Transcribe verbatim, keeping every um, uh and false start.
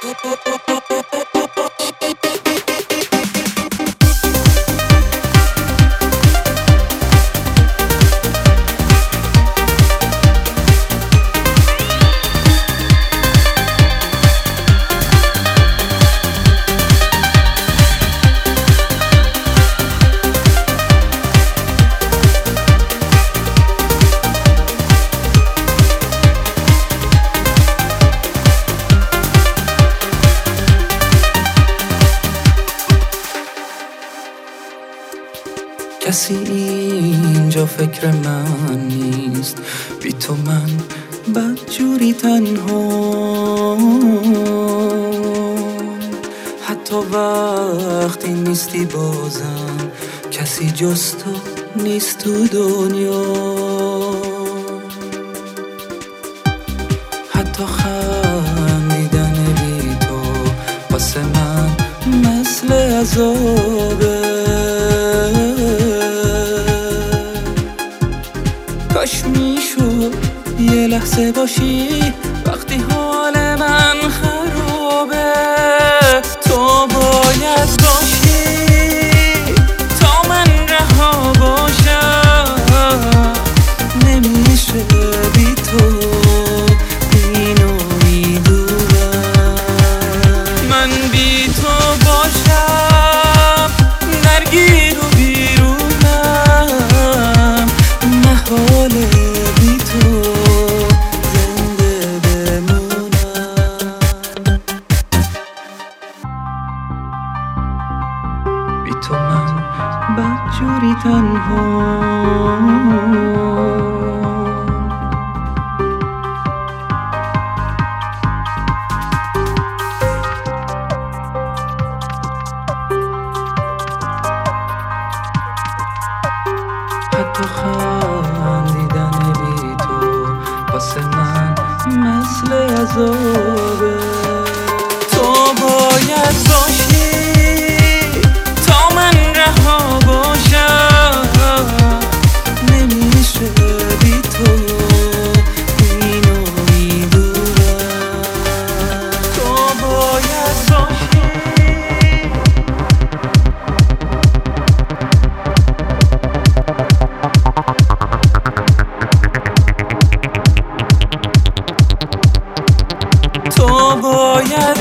کسی اینجا فکر من نیست، بی تو من بدجوری تنها. حتی وقتی نیستی بازم کسی جز تو نیست تو دنیا. حتی خندیدن بی تو واسه من مثل عذابه. کاش میشد یه لحظه باشی وقتی حال من خرابه. تو باید باشی تا من رها باشم. نمیشه بی تو اینو میدونم. من بی تو باشم درگیر و بیرونم. محال بی تو زنده بمونم. بی تو من بدجوری تنها. حتی خندیدن بی تو واسه من مثل عذابه. تو باید باشی تا من رها باشم. نمیشه بی تو اینو میدونم. تو باید باشی تو باید